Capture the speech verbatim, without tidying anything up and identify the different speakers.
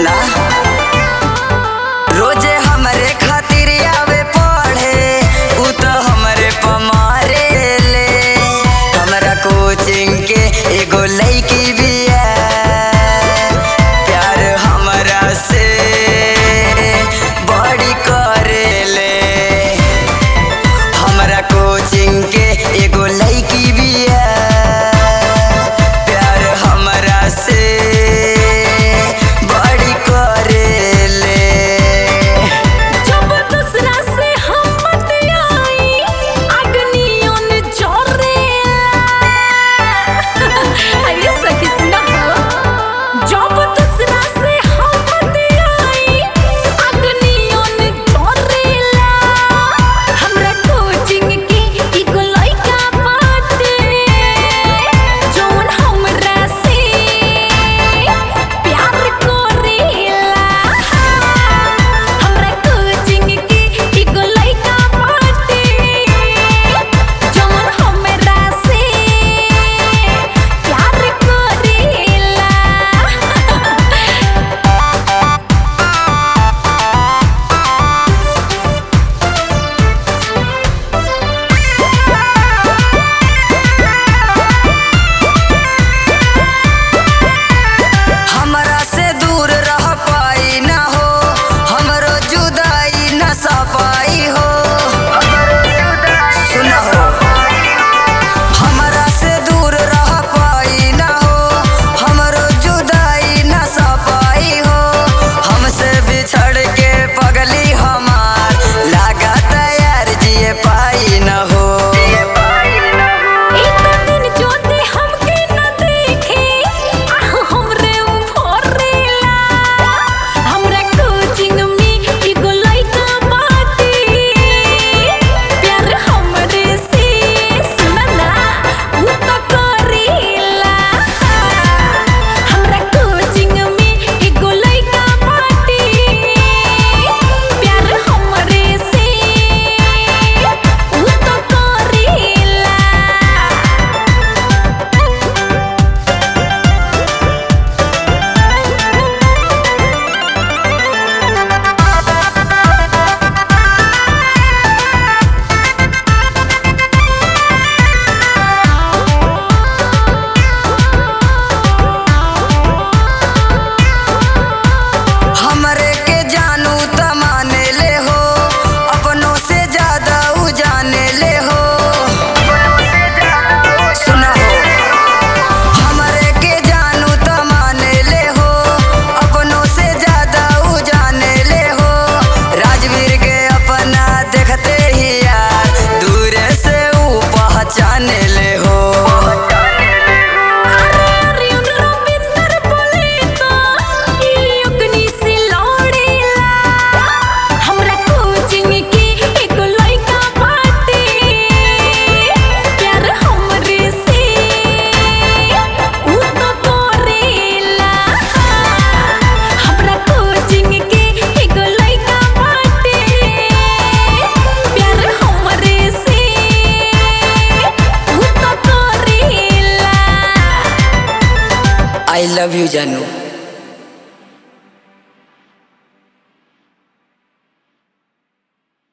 Speaker 1: सुना रोजे हमरे खातिर आवे पढ़े उ तो हमरे पमारे ले हमरा कोचिंग के एगो लड़की भी प्यार हमरा से बड़ी करेले हमरा कोचिंग के एगो लड़की भी प्यार हमरा से बड़ी करेले
Speaker 2: जब दूसरा से हम मत आई अग्नियों जोरेला अरे सखी सुना जब दूसरा से हम मत आई अग्नियों जोरेला हमरा कोचिंग के एगो लड़का बाटे जौन हमरा से प्यार करेला हमरा कोचिंग के एगो लड़का बाटे जौन हमरा से प्यार करेला
Speaker 1: हमरा से दूर रह पाई ना हो हमरो जुदाई न सफाई हो सुना हो हमरा से दूर रह पाई ना हो हमरो जुदाई न सफाई हो हमसे बिछड़ के पगली हमार लागा तैयार जिए पाई न हो
Speaker 2: एक दिन जोते हमके न देखे आह हमरे उफरेला हमरा कोचिंग में एगो लड़का बाटे प्यार हमरे से सुनला उ तो करेला हमरा कोचिंग में एगो लड़का बाटे प्यार हमरे से उ तो करेला
Speaker 1: हमरे के जानू त माने ले हो अपनों से ज्यादा उ जाने ले हो सुना हो हमरे के जानू त माने ले हो अपनों से ज्यादा उ जाने ले हो राजवीर के अपना देखते ही यार दूर से उ पहचाने ले हो
Speaker 2: अरे अरियन रविंदर बोले तो ई अग्नि से लड़ेला हमरा कोचिंग के एगो लड़का बाटे प्यार हमरे से उ तो करेला हमरा कोचिंग के एगो लड़का बाटे प्यार हमरे से उ तो करेला
Speaker 1: आई लव यू जानू।